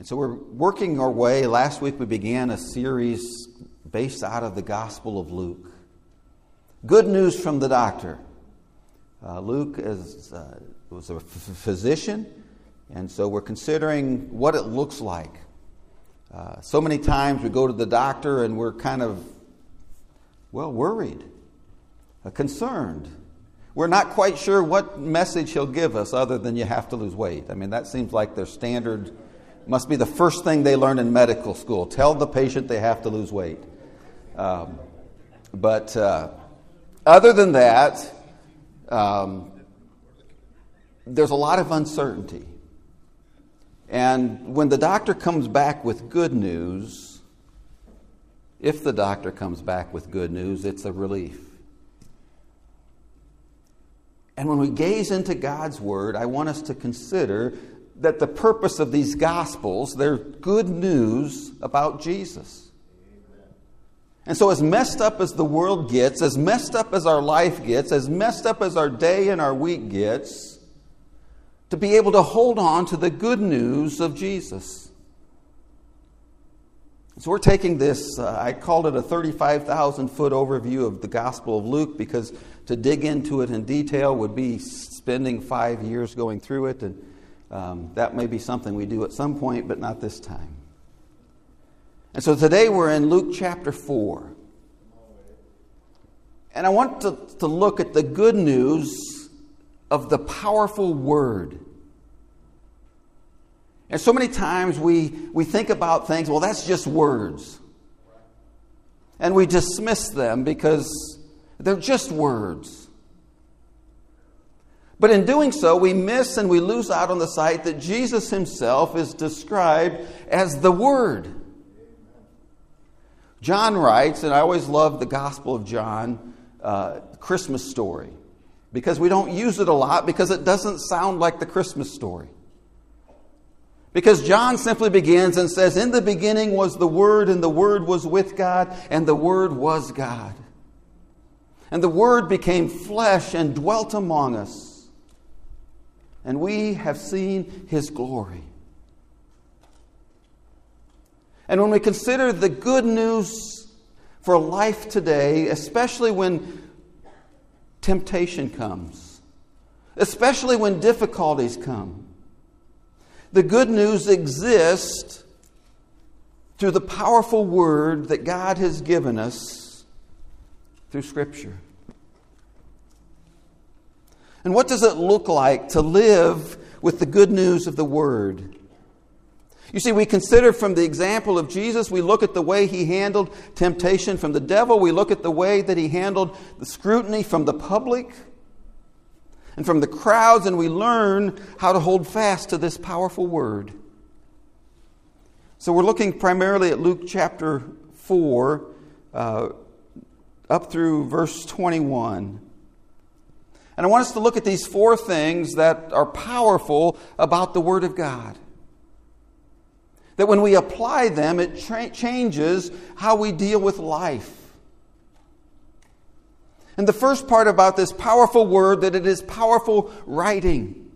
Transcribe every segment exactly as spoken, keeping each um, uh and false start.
And so we're working our way. Last week we began a series based out of the Gospel of Luke. Good news from the doctor. Uh, Luke is, uh, was a f- physician, and so we're considering what it looks like. Uh, so many times we go to the doctor and we're kind of, well, worried, uh, concerned. We're not quite sure what message he'll give us other than you have to lose weight. I mean, that seems like their standard, must be the first thing they learn in medical school. Tell the patient they have to lose weight. Um, but uh, other than that, um, there's a lot of uncertainty. And when the doctor comes back with good news, if the doctor comes back with good news, it's a relief. And when we gaze into God's Word, I want us to consider that the purpose of these Gospels, they're good news about Jesus. And so as messed up as the world gets, as messed up as our life gets, as messed up as our day and our week gets, to be able to hold on to the good news of Jesus. So we're taking this, uh, I called it a thirty-five thousand foot overview of the Gospel of Luke, because to dig into it in detail would be spending five years going through it, and um, that may be something we do at some point, but not this time. And so today we're in Luke chapter four. And I want to, to look at the good news of the powerful Word. And so many times we, we think about things, well, that's just words. And we dismiss them because they're just words. But in doing so, we miss and we lose out on the sight that Jesus himself is described as the Word. John writes, and I always love the Gospel of John, uh, Christmas story, because we don't use it a lot because it doesn't sound like the Christmas story. Because John simply begins and says, in the beginning was the Word, and the Word was with God, and the Word was God. And the Word became flesh and dwelt among us. And we have seen His glory. And when we consider the good news for life today, especially when temptation comes, especially when difficulties come, the good news exists through the powerful Word that God has given us through Scripture. And what does it look like to live with the good news of the Word? You see, we consider from the example of Jesus, we look at the way He handled temptation from the devil, we look at the way that He handled the scrutiny from the public and from the crowds, and we learn how to hold fast to this powerful Word. So we're looking primarily at Luke chapter four, uh, up through verse twenty-one. And I want us to look at these four things that are powerful about the Word of God. That when we apply them, it tra- changes how we deal with life. And the first part about this powerful Word, that it is powerful writing.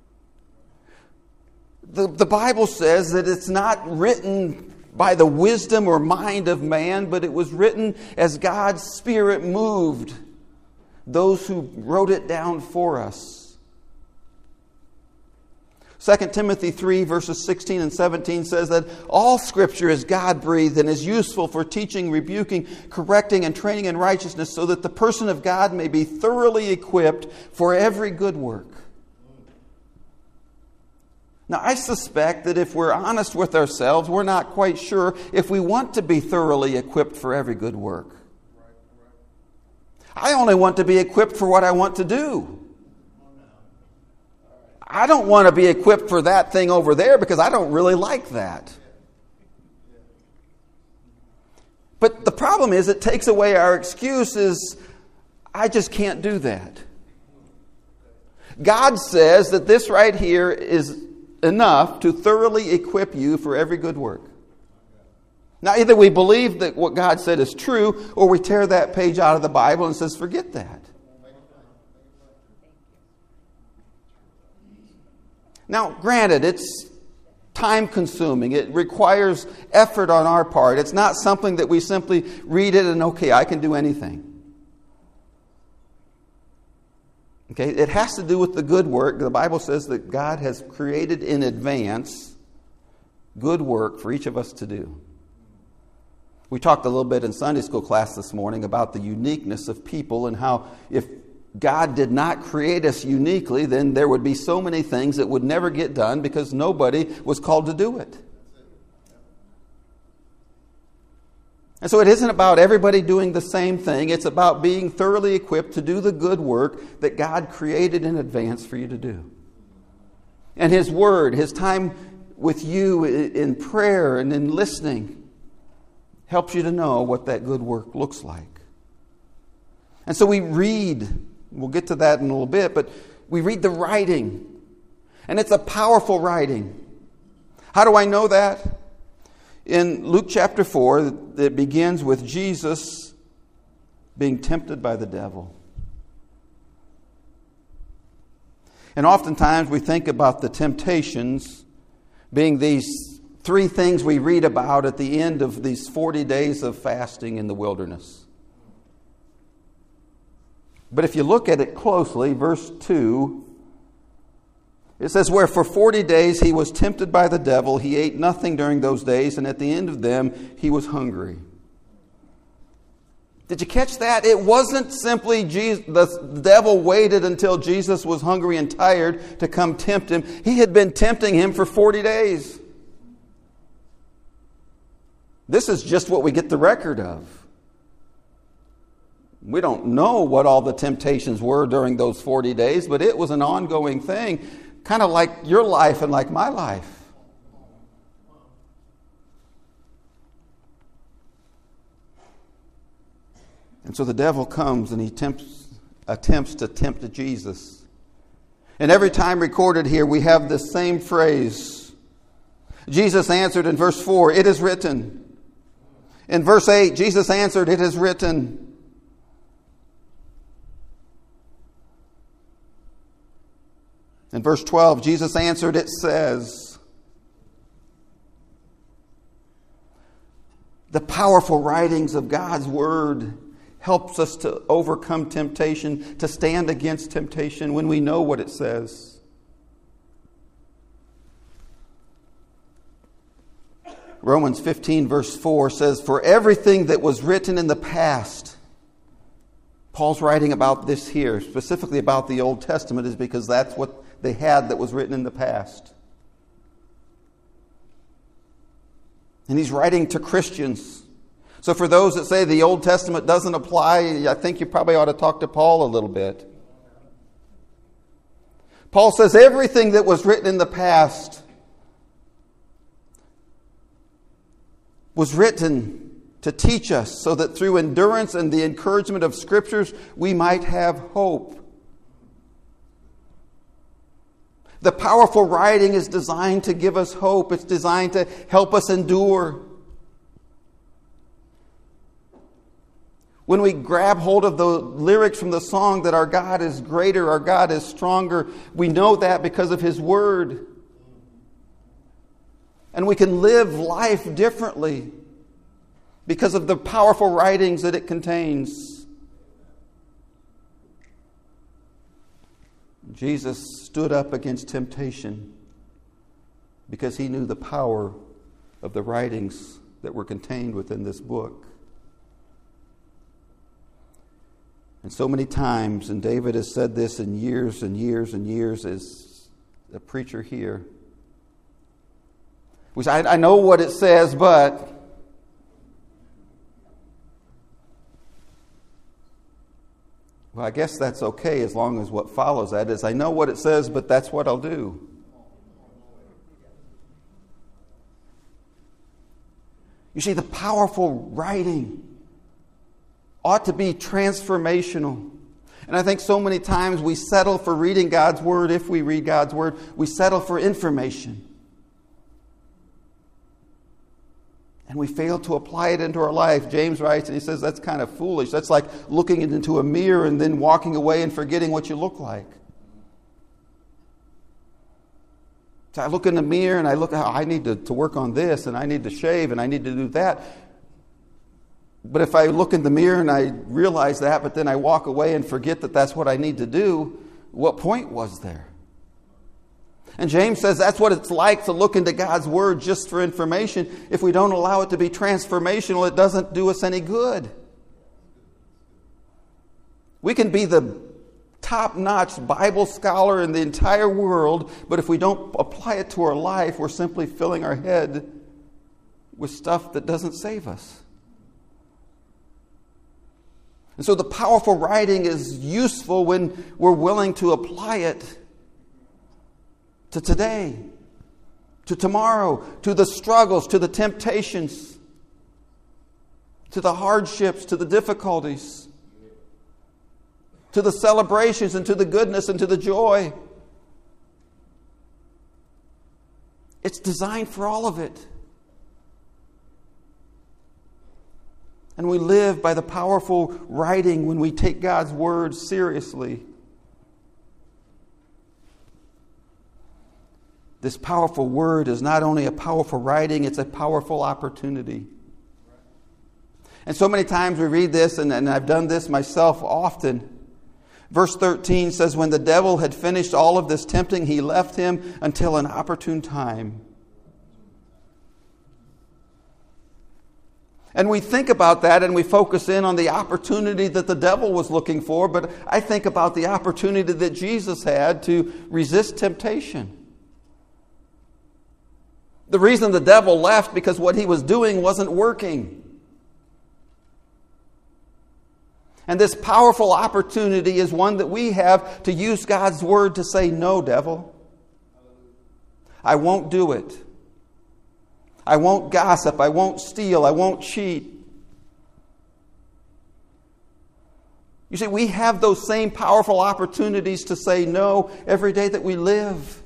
The, the Bible says that it's not written by the wisdom or mind of man, but it was written as God's Spirit moved those who wrote it down for us. Second Timothy three, verses sixteen and seventeen says that all Scripture is God-breathed and is useful for teaching, rebuking, correcting, and training in righteousness, so that the person of God may be thoroughly equipped for every good work. Now, I suspect that if we're honest with ourselves, we're not quite sure if we want to be thoroughly equipped for every good work. I only want to be equipped for what I want to do. I don't want to be equipped for that thing over there because I don't really like that. But the problem is it takes away our excuses. I just can't do that. God says that this right here is enough to thoroughly equip you for every good work. Now, either we believe that what God said is true, or we tear that page out of the Bible and says, forget that. Now, granted, it's time-consuming. It requires effort on our part. It's not something that we simply read it and, okay, I can do anything. Okay, it has to do with the good work. The Bible says that God has created in advance good work for each of us to do. We talked a little bit in Sunday school class this morning about the uniqueness of people and how if God did not create us uniquely, then there would be so many things that would never get done because nobody was called to do it. And so it isn't about everybody doing the same thing. It's about being thoroughly equipped to do the good work that God created in advance for you to do. And His Word, His time with you in prayer and in listening helps you to know what that good work looks like. And so we read, we'll get to that in a little bit, but we read the writing. And it's a powerful writing. How do I know that? In Luke chapter four, it begins with Jesus being tempted by the devil. And oftentimes we think about the temptations being these three things we read about at the end of these forty days of fasting in the wilderness. But if you look at it closely, verse two, it says, where for forty days he was tempted by the devil, he ate nothing during those days, and at the end of them he was hungry. Did you catch that? It wasn't simply Jesus, the devil waited until Jesus was hungry and tired to come tempt him. He had been tempting him for forty days. This is just what we get the record of. We don't know what all the temptations were during those forty days, but it was an ongoing thing, kind of like your life and like my life. And so the devil comes and he tempts, attempts to tempt Jesus. And every time recorded here, we have this same phrase. Jesus answered in verse four, it is written. In verse eight, Jesus answered, it is written. In verse twelve, Jesus answered, it says. The powerful writings of God's Word helps us to overcome temptation, to stand against temptation when we know what it says. Romans fifteen verse four says, for everything that was written in the past, Paul's writing about this here, specifically about the Old Testament, is because that's what they had that was written in the past. And he's writing to Christians. So for those that say the Old Testament doesn't apply, I think you probably ought to talk to Paul a little bit. Paul says everything that was written in the past was written to teach us so that through endurance and the encouragement of Scriptures we might have hope. The powerful writing is designed to give us hope. It's designed to help us endure. When we grab hold of the lyrics from the song that our God is greater, our God is stronger, we know that because of His Word. And we can live life differently because of the powerful writings that it contains. Jesus stood up against temptation because He knew the power of the writings that were contained within this book. And so many times, and David has said this in years and years and years as a preacher here, which I, I know what it says, but well, I guess that's okay as long as what follows that is I know what it says, but that's what I'll do. You see, the powerful writing ought to be transformational. And I think so many times we settle for reading God's Word. If we read God's Word, we settle for information. And we fail to apply it into our life. James writes, and he says that's kind of foolish. That's like looking into a mirror and then walking away and forgetting what you look like. So I look in the mirror and I look, oh, I need to, to work on this, and I need to shave, and I need to do that. But if I look in the mirror and I realize that, but then I walk away and forget that that's what I need to do, what point was there? And James says that's what it's like to look into God's Word just for information. If we don't allow it to be transformational, it doesn't do us any good. We can be the top-notch Bible scholar in the entire world, but if we don't apply it to our life, we're simply filling our head with stuff that doesn't save us. And so the powerful writing is useful when we're willing to apply it to today, to tomorrow, to the struggles, to the temptations, to the hardships, to the difficulties, to the celebrations, and to the goodness, and to the joy. It's designed for all of it. And we live by the powerful writing when we take God's Word seriously. This powerful Word is not only a powerful writing, it's a powerful opportunity. And so many times we read this, and, and I've done this myself often. Verse thirteen says, when the devil had finished all of this tempting, he left him until an opportune time. And we think about that and we focus in on the opportunity that the devil was looking for, but I think about the opportunity that Jesus had to resist temptation. The reason the devil left because what he was doing wasn't working. And this powerful opportunity is one that we have to use God's Word to say, no, devil. I won't do it. I won't gossip. I won't steal. I won't cheat. You see, we have those same powerful opportunities to say no every day that we live.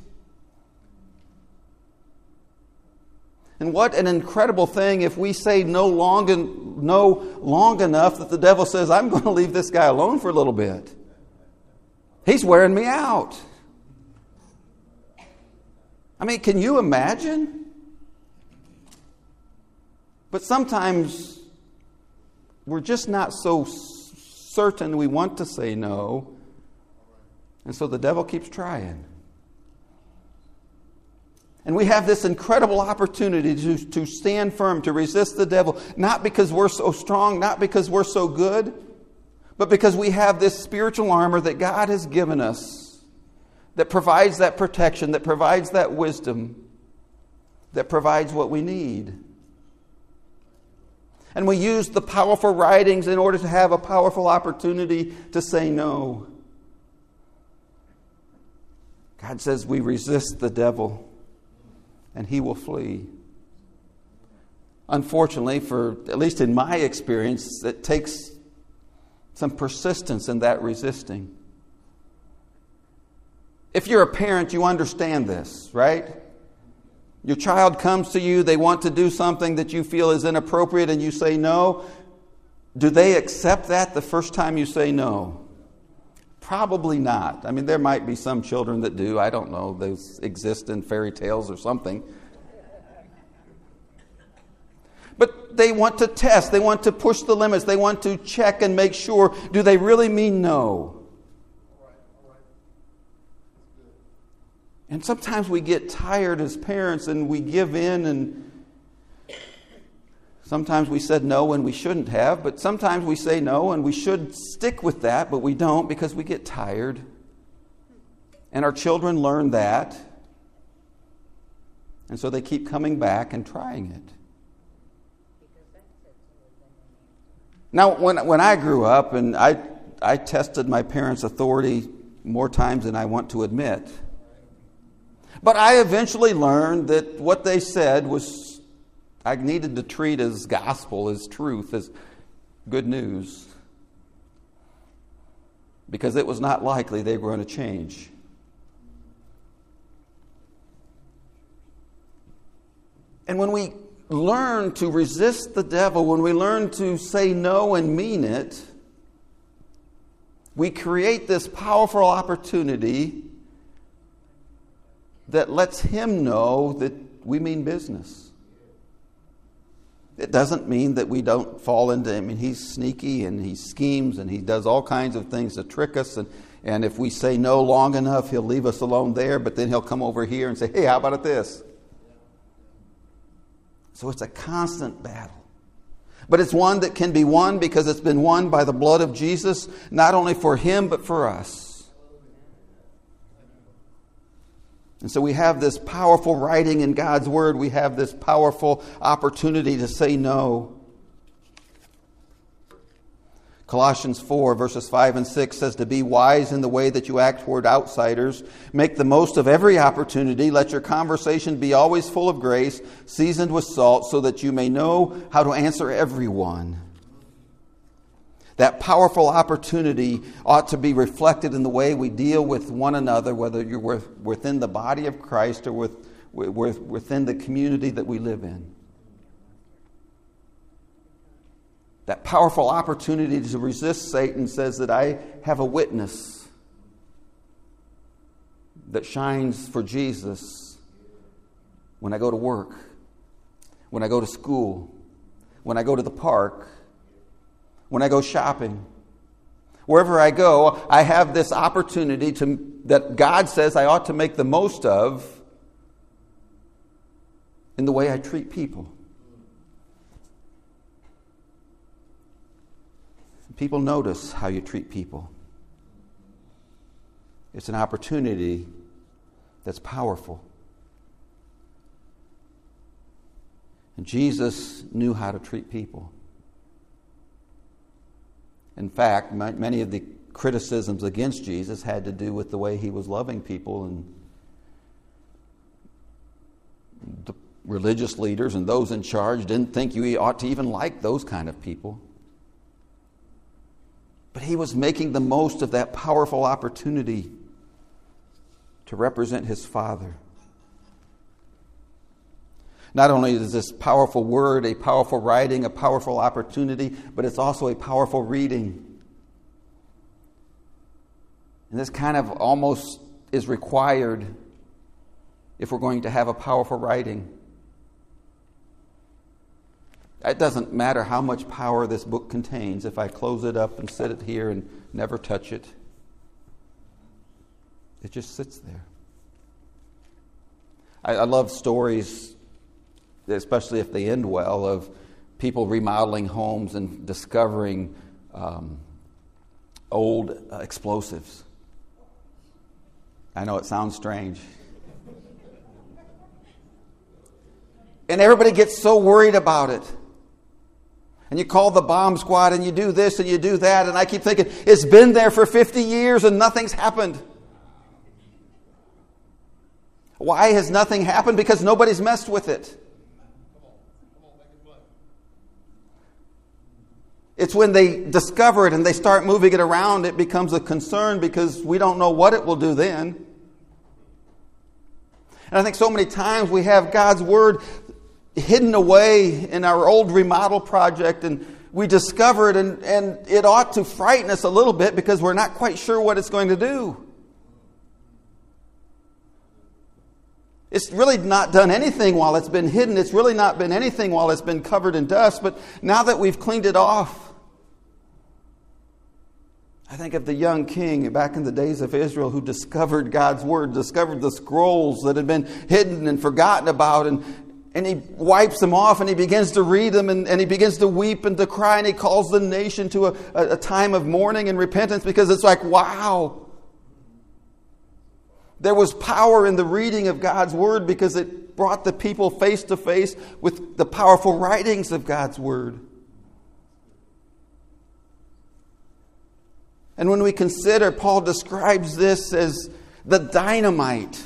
And what an incredible thing if we say no long, no long enough that the devil says, I'm going to leave this guy alone for a little bit. He's wearing me out. I mean, can you imagine? But sometimes we're just not so certain we want to say no. And so the devil keeps trying. And we have this incredible opportunity to, to stand firm, to resist the devil, not because we're so strong, not because we're so good, but because we have this spiritual armor that God has given us that provides that protection, that provides that wisdom, that provides what we need. And we use the powerful writings in order to have a powerful opportunity to say no. God says we resist the devil and he will flee. Unfortunately, for at least in my experience, it takes some persistence in that resisting. If you're a parent, you understand this, right? Your child comes to you, they want to do something that you feel is inappropriate and you say no. Do they accept that the first time you say no? Probably not. I mean, there might be some children that do. I don't know. They exist in fairy tales or something. But they want to test. They want to push the limits. They want to check and make sure, do they really mean no? And sometimes we get tired as parents and we give in, and sometimes we said no when we shouldn't have, but sometimes we say no and we should stick with that, but we don't because we get tired. And our children learn that. And so they keep coming back and trying it. Now, when when I grew up, and I I tested my parents' authority more times than I want to admit. But I eventually learned that what they said was, I needed to treat as gospel, as truth, as good news. Because it was not likely they were going to change. And when we learn to resist the devil, when we learn to say no and mean it, we create this powerful opportunity that lets him know that we mean business. It doesn't mean that we don't fall into, I mean, he's sneaky and he schemes and he does all kinds of things to trick us. And, and if we say no long enough, he'll leave us alone there, but then he'll come over here and say, hey, how about this? So it's a constant battle. But it's one that can be won because it's been won by the blood of Jesus, not only for him, but for us. And so we have this powerful writing in God's Word. We have this powerful opportunity to say no. Colossians four, verses five and six says to be wise in the way that you act toward outsiders. Make the most of every opportunity. Let your conversation be always full of grace, seasoned with salt, so that you may know how to answer everyone. That powerful opportunity ought to be reflected in the way we deal with one another, whether you're within the body of Christ or with, within the community that we live in. That powerful opportunity to resist Satan says that I have a witness that shines for Jesus when I go to work, when I go to school, when I go to the park, when I go shopping. Wherever I go, I have this opportunity to, that God says I ought to make the most of in the way I treat people. People notice how you treat people. It's an opportunity that's powerful. And Jesus knew how to treat people. In fact, many of the criticisms against Jesus had to do with the way he was loving people, and the religious leaders and those in charge didn't think you ought to even like those kind of people. But he was making the most of that powerful opportunity to represent his Father. Not only is this powerful word a powerful writing, a powerful opportunity, but it's also a powerful reading. And this kind of almost is required if we're going to have a powerful writing. It doesn't matter how much power this book contains if I close it up and sit it here and never touch it. It just sits there. I, I love stories, especially if they end well, of people remodeling homes and discovering um, old uh, explosives. I know it sounds strange. And everybody gets so worried about it. And you call the bomb squad and you do this and you do that. And I keep thinking, it's been there for fifty years and nothing's happened. Why has nothing happened? Because nobody's messed with it. It's when they discover it and they start moving it around, it becomes a concern because we don't know what it will do then. And I think so many times we have God's Word hidden away in our old remodel project, and we discover it, and, and it ought to frighten us a little bit because we're not quite sure what it's going to do. It's really not done anything while it's been hidden. It's really not been anything while it's been covered in dust. But now that we've cleaned it off, I think of the young king back in the days of Israel who discovered God's Word, discovered the scrolls that had been hidden and forgotten about, and And he wipes them off and he begins to read them, and, and he begins to weep and to cry, and he calls the nation to a, a, a time of mourning and repentance because it's like, wow. There was power in the reading of God's Word because it brought the people face to face with the powerful writings of God's Word. And when we consider, Paul describes this as the dynamite.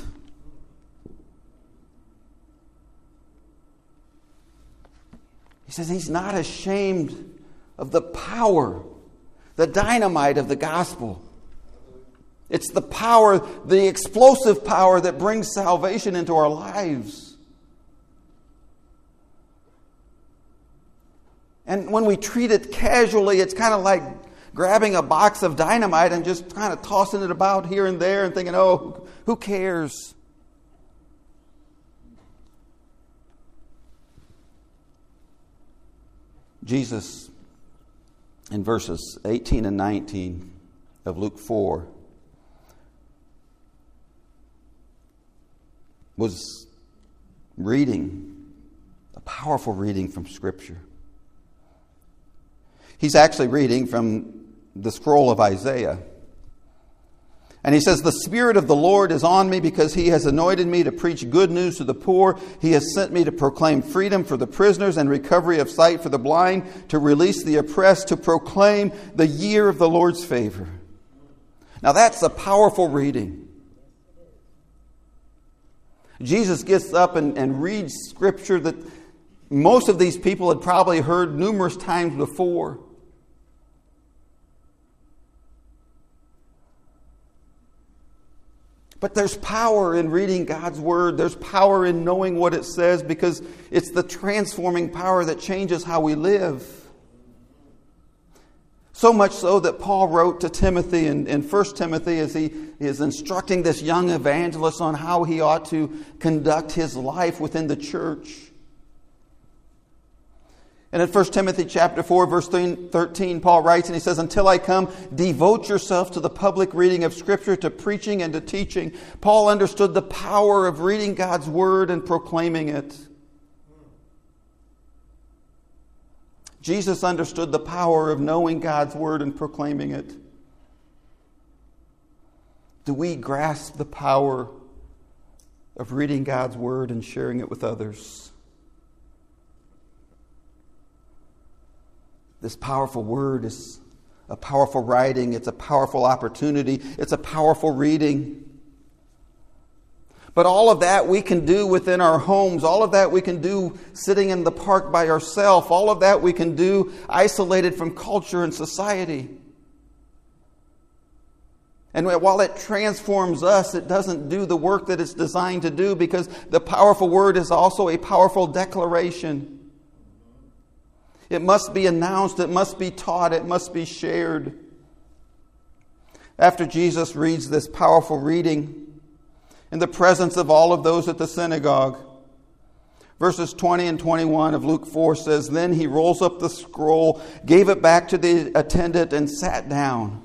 He says he's not ashamed of the power, the dynamite of the gospel. It's the power, the explosive power that brings salvation into our lives. And when we treat it casually, it's kind of like grabbing a box of dynamite and just kind of tossing it about here and there and thinking, oh, who cares? Jesus, in verses eighteen and nineteen of Luke four, was reading, a powerful reading from Scripture. He's actually reading from the scroll of Isaiah. And he says, "The Spirit of the Lord is on me because He has anointed me to preach good news to the poor. He has sent me to proclaim freedom for the prisoners and recovery of sight for the blind, to release the oppressed, to proclaim the year of the Lord's favor." Now that's a powerful reading. Jesus gets up and, and reads Scripture that most of these people had probably heard numerous times before. But there's power in reading God's Word. There's power in knowing what it says, because it's the transforming power that changes how we live. So much so that Paul wrote to Timothy in, in First Timothy as he is instructing this young evangelist on how he ought to conduct his life within the church. And in First Timothy chapter four, verse thirteen, Paul writes, and he says, "Until I come, devote yourself to the public reading of Scripture, to preaching and to teaching." Paul understood the power of reading God's Word and proclaiming it. Jesus understood the power of knowing God's Word and proclaiming it. Do we grasp the power of reading God's Word and sharing it with others? This powerful word is a powerful writing. It's a powerful opportunity. It's a powerful reading. But all of that we can do within our homes. All of that we can do sitting in the park by ourselves. All of that we can do isolated from culture and society. And while it transforms us, it doesn't do the work that it's designed to do, because the powerful word is also a powerful declaration. It must be announced, it must be taught, it must be shared. After Jesus reads this powerful reading in the presence of all of those at the synagogue, verses twenty and twenty-one of Luke four says, "Then he rolls up the scroll, gave it back to the attendant, and sat down."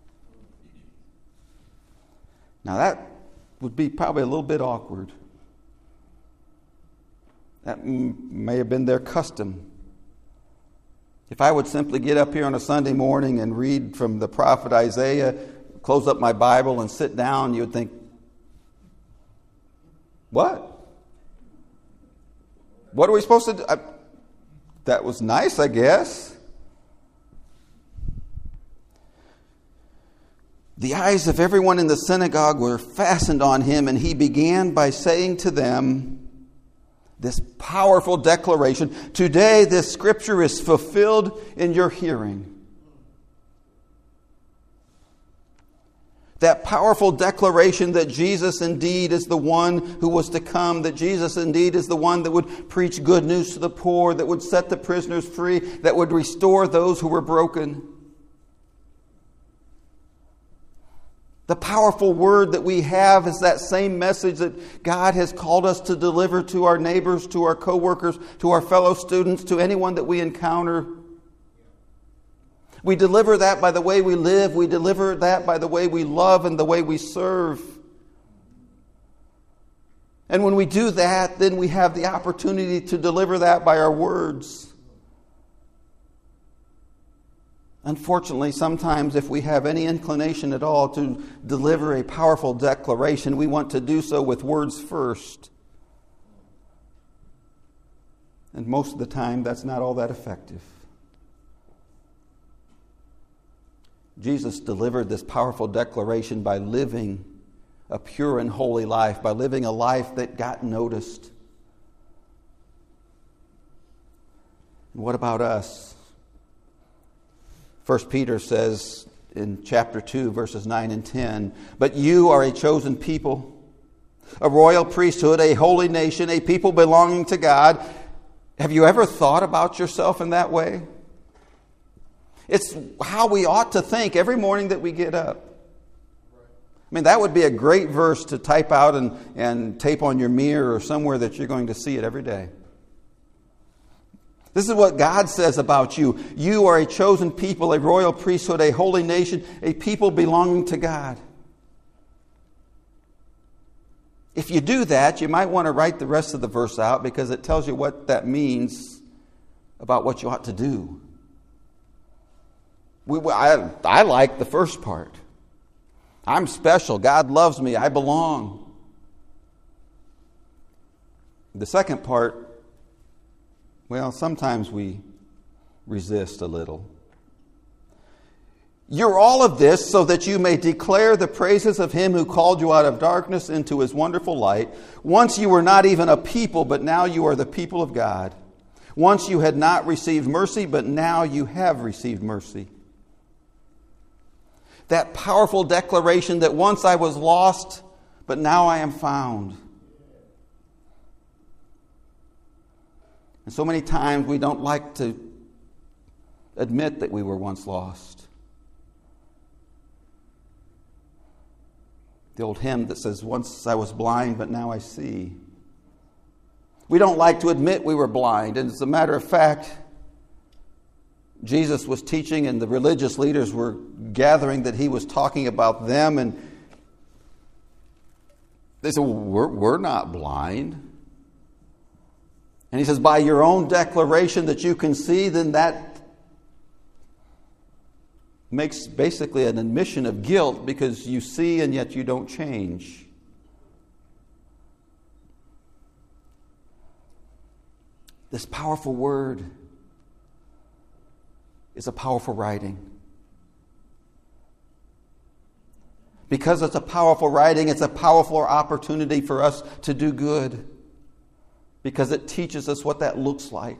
Now that would be probably a little bit awkward. That may have been their custom. If I would simply get up here on a Sunday morning and read from the prophet Isaiah, close up my Bible and sit down, you would think, what? What are we supposed to do? I, that was nice, I guess. The eyes of everyone in the synagogue were fastened on him, and he began by saying to them this powerful declaration, "Today this Scripture is fulfilled in your hearing." That powerful declaration that Jesus indeed is the one who was to come, that Jesus indeed is the one that would preach good news to the poor, that would set the prisoners free, that would restore those who were broken. The powerful word that we have is that same message that God has called us to deliver to our neighbors, to our co-workers, to our fellow students, to anyone that we encounter. We deliver that by the way we live. We deliver that by the way we love and the way we serve. And when we do that, then we have the opportunity to deliver that by our words. Unfortunately, sometimes if we have any inclination at all to deliver a powerful declaration, we want to do so with words first. And most of the time, that's not all that effective. Jesus delivered this powerful declaration by living a pure and holy life, by living a life that got noticed. And what about us? First Peter says in chapter two, verses nine and ten, "But you are a chosen people, a royal priesthood, a holy nation, a people belonging to God." Have you ever thought about yourself in that way? It's how we ought to think every morning that we get up. I mean, that would be a great verse to type out and, and tape on your mirror or somewhere that you're going to see it every day. This is what God says about you. You are a chosen people, a royal priesthood, a holy nation, a people belonging to God. If you do that, you might want to write the rest of the verse out because it tells you what that means about what you ought to do. We, I, I like the first part. I'm special. God loves me. I belong. The second part, well, sometimes we resist a little. You're all of this so that you may declare the praises of Him who called you out of darkness into His wonderful light. Once you were not even a people, but now you are the people of God. Once you had not received mercy, but now you have received mercy. That powerful declaration that once I was lost, but now I am found. And so many times we don't like to admit that we were once lost. The old hymn that says, once I was blind, but now I see. We don't like to admit we were blind. And as a matter of fact, Jesus was teaching and the religious leaders were gathering that He was talking about them. And they said, well, we're, we're not blind. And He says, by your own declaration that you can see, then that makes basically an admission of guilt because you see and yet you don't change. This powerful word is a powerful writing. Because it's a powerful writing, it's a powerful opportunity for us to do good. Because it teaches us what that looks like.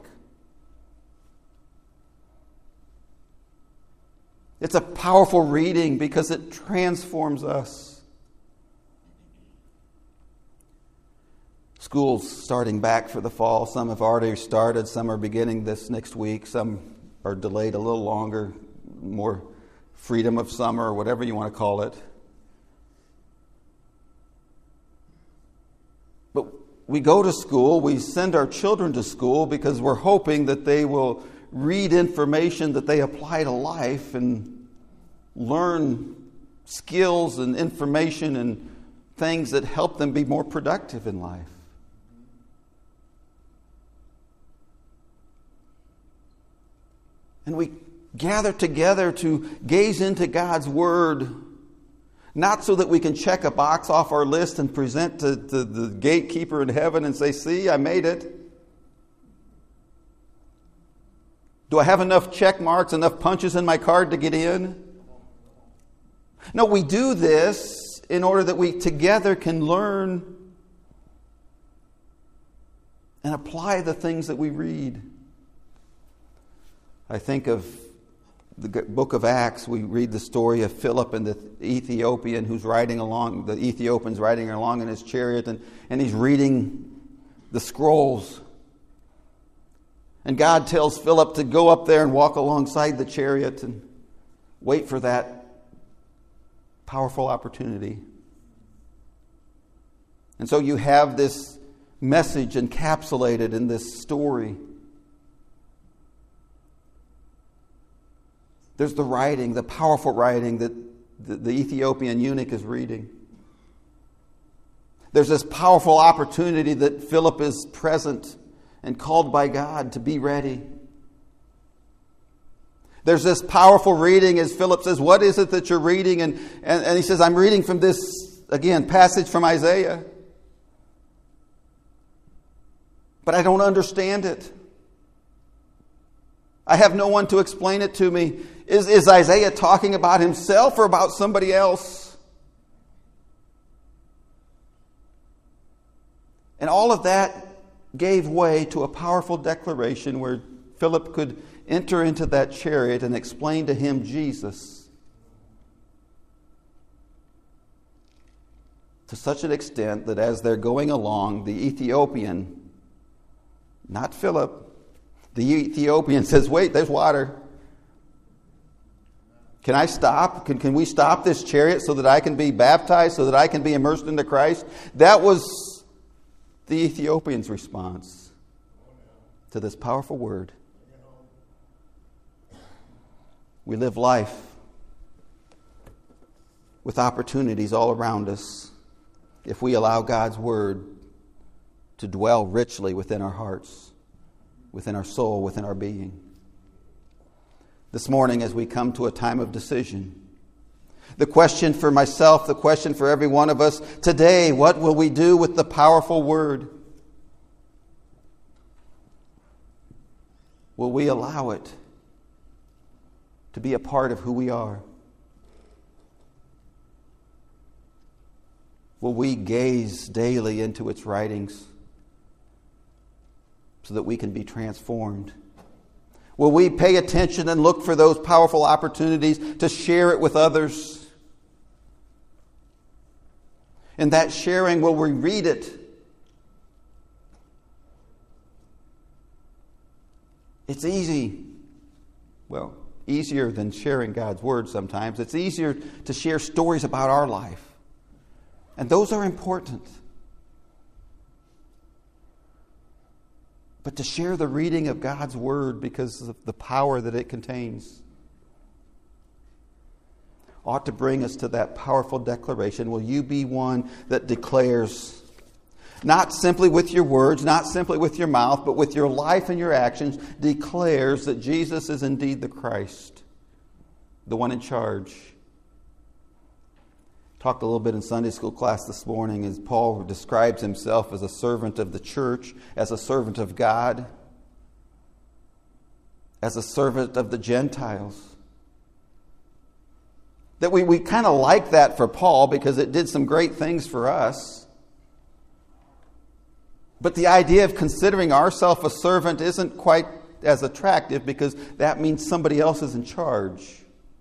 It's a powerful reading because it transforms us. School's starting back for the fall. Some have already started. Some are beginning this next week. Some are delayed a little longer. More freedom of summer or whatever you want to call it. But we go to school. We send our children to school because we're hoping that they will read information that they apply to life and learn skills and information and things that help them be more productive in life. And we gather together to gaze into God's Word, not so that we can check a box off our list and present to, to the gatekeeper in heaven and say, see, I made it. Do I have enough check marks, enough punches in my card to get in? No, we do this in order that we together can learn and apply the things that we read. I think of the book of Acts. We read the story of Philip and the Ethiopian who's riding along, the Ethiopian's riding along in his chariot, and, and he's reading the scrolls. And God tells Philip to go up there and walk alongside the chariot and wait for that powerful opportunity. And so you have this message encapsulated in this story. There's the writing, the powerful writing that the, the Ethiopian eunuch is reading. There's this powerful opportunity that Philip is present and called by God to be ready. There's this powerful reading as Philip says, what is it that you're reading? And, and, and he says, I'm reading from this, again, passage from Isaiah. But I don't understand it. I have no one to explain it to me. Is, is Isaiah talking about himself or about somebody else? And all of that gave way to a powerful declaration where Philip could enter into that chariot and explain to him Jesus to such an extent that as they're going along, the Ethiopian, not Philip, the Ethiopian says, wait, there's water. Can I stop? Can, can we stop this chariot so that I can be baptized, so that I can be immersed into Christ? That was the Ethiopian's response to this powerful word. We live life with opportunities all around us if we allow God's Word to dwell richly within our hearts, within our soul, within our being. This morning, as we come to a time of decision, the question for myself, the question for every one of us today, what will we do with the powerful Word? Will we allow it to be a part of who we are? Will we gaze daily into its writings so that we can be transformed? Will we pay attention and look for those powerful opportunities to share it with others? In that sharing, will we read it? It's easy. Well, easier than sharing God's Word sometimes. It's easier to share stories about our life. And those are important. But to share the reading of God's Word because of the power that it contains ought to bring us to that powerful declaration. Will you be one that declares, not simply with your words, not simply with your mouth, but with your life and your actions, declares that Jesus is indeed the Christ, the one in charge? Talked a little bit in Sunday school class this morning as Paul describes himself as a servant of the church, as a servant of God, as a servant of the Gentiles. That we, we kind of like that for Paul because it did some great things for us. But the idea of considering ourselves a servant isn't quite as attractive because that means somebody else is in charge.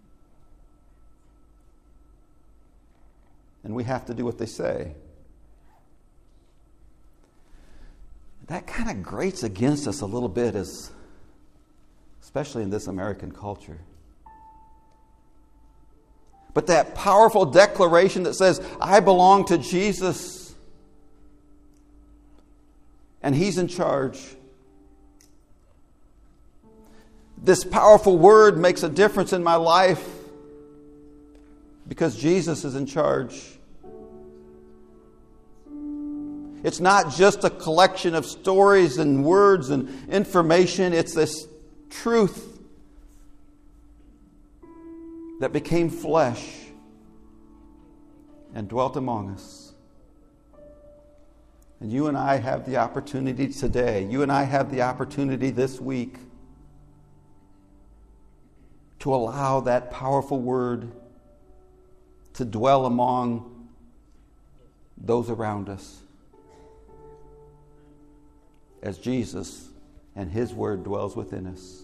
And we have to do what they say. That kind of grates against us a little bit, as, especially in this American culture. But that powerful declaration that says, I belong to Jesus, and He's in charge. This powerful word makes a difference in my life because Jesus is in charge. It's not just a collection of stories and words and information. It's this truth that became flesh and dwelt among us. And you and I have the opportunity today, you and I have the opportunity this week to allow that powerful word to dwell among those around us, as Jesus and His Word dwells within us.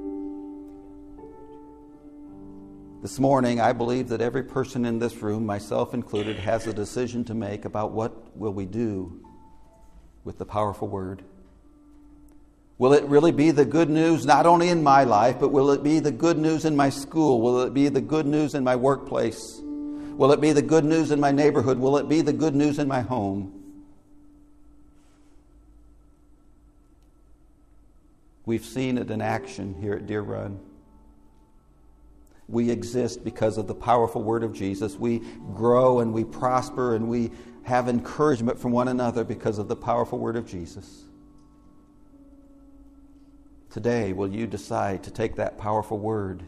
This morning, I believe that every person in this room, myself included, has a decision to make about what will we do with the powerful Word. Will it really be the good news not only in my life, but will it be the good news in my school? Will it be the good news in my workplace? Will it be the good news in my neighborhood? Will it be the good news in my home? We've seen it in action here at Deer Run. We exist because of the powerful Word of Jesus. We grow and we prosper and we have encouragement from one another because of the powerful Word of Jesus. Today, will you decide to take that powerful Word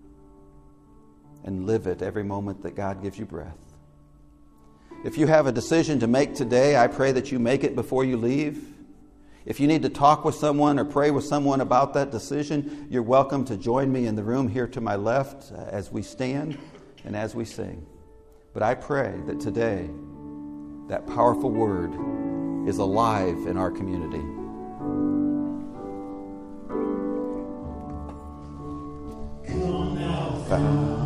and live it every moment that God gives you breath? If you have a decision to make today, I pray that you make it before you leave. If you need to talk with someone or pray with someone about that decision, you're welcome to join me in the room here to my left as we stand and as we sing. But I pray that today, that powerful word is alive in our community. Come on now.